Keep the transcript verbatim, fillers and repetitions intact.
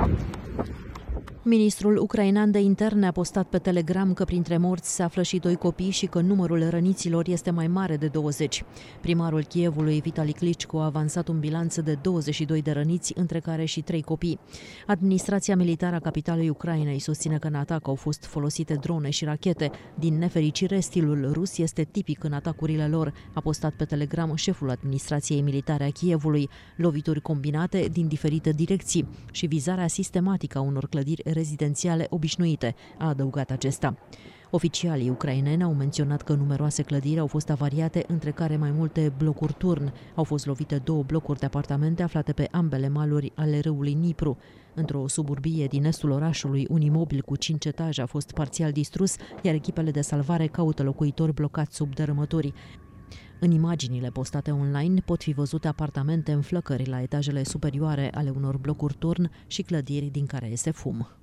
Ministrul ucrainean de interne a postat pe Telegram că printre morți se află și doi copii și că numărul răniților este mai mare de douăzeci. Primarul Kievului, Vitali Klitschko, a avansat un bilanț de douăzeci și doi de răniți, între care și trei copii. Administrația militară a capitalei Ucrainei susține că în atac au fost folosite drone și rachete. Din nefericire, stilul rus este tipic în atacurile lor, a postat pe Telegram șeful administrației militare a Kievului, lovituri combinate din diferite direcții și vizarea sistematică a unor clădiri rezidențiale obișnuite, a adăugat acesta. Oficialii ucraineni au menționat că numeroase clădiri au fost avariate, între care mai multe blocuri turn. Au fost lovite două blocuri de apartamente aflate pe ambele maluri ale râului Dnipru. Într-o suburbie din estul orașului, un imobil cu cinci etaje a fost parțial distrus, iar echipele de salvare caută locuitori blocați sub dărâmături. În imaginile postate online pot fi văzute apartamente în flăcări la etajele superioare ale unor blocuri turn și clădiri din care iese fum.